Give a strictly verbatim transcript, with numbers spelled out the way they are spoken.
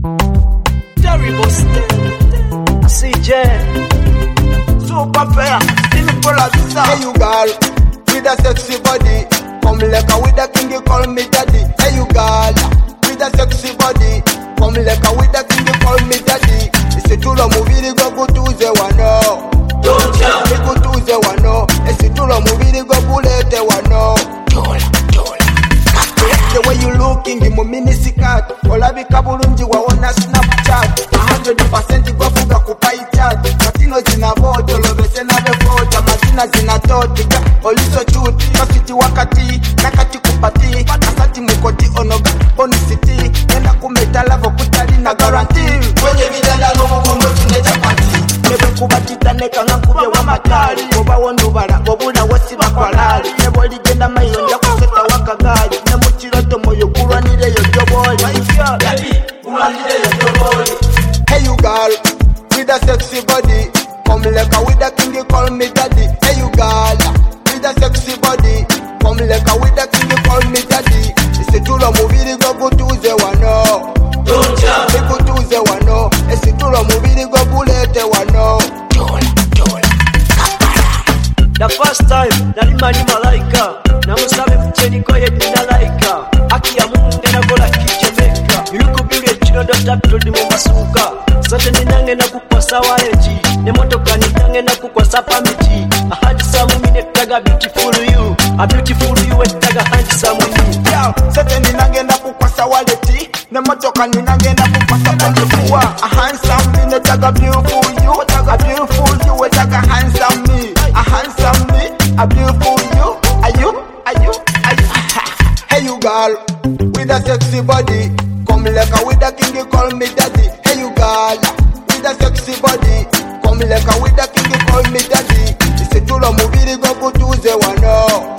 Terrible step. C J. Super fair. Simple as that. Hey you girl, with a sexy body. Come like a with a king, you call me daddy. Hey you girl, with a sexy body. Come like a with a king, you call me daddy. It's a tool of movie, go go to the one no. Don't jump. We go to the one no. It's a tool of movie, go bullet the one no. The way you looking, you mini sikat. Ola bikabulunji waona Snapchat. A hundred percent go fuga kupai chat. Matino zina voto, lovese na befota. Mazina zina toti, oliso chuti. Kasiti wakati, nakati kupati. Asati mukoti onoga, bonisiti. Nena kumetala vokutali na guarantee. Kwenye vidanda nomu mungo tune chapati. Nebe kubatita neka ngankubye wa matali. Boba wondubara, bobuna wasi bakwalali. Nebo ligenda mayonja kuseta wakagali. Nemu chiroto moyo kuranire yo joboli. Hey you girl, with a sexy body. Come like a with a king, you call me daddy. Hey you girl, with a sexy body. Come like a with a king, you call me daddy. It's a tool of movie, go go to the one no. Don't jump. We go to the one no. It's a tool of movie, go bullet the one no. The first time, nalimani malaika. Namusabe mcheni koye dinalaika. Aki ya mungu ngena gola kichemeka. Yuko bile chino dota ptodi mumasuka. Sote ninange na kukwasa waeji. Nemotoka ninange na kukwasa pamiti. A handsome mine taga beautiful you. A beautiful you etaga handsome you. Yo, sote ninange na kukwasa waleti. Nemotoka ninange na kukwasa pamiti. A handsome mine taga beautiful you. A beautiful you etaga handsome me. A handsome me, a beautiful you. Are you, are you, are you? Hey you girl, with a sexy body. Come like a with a king, you call me daddy. Hey you girl, with a sexy body. Come like a with a king, you call me daddy. It's a tool of movie, go go to the one no.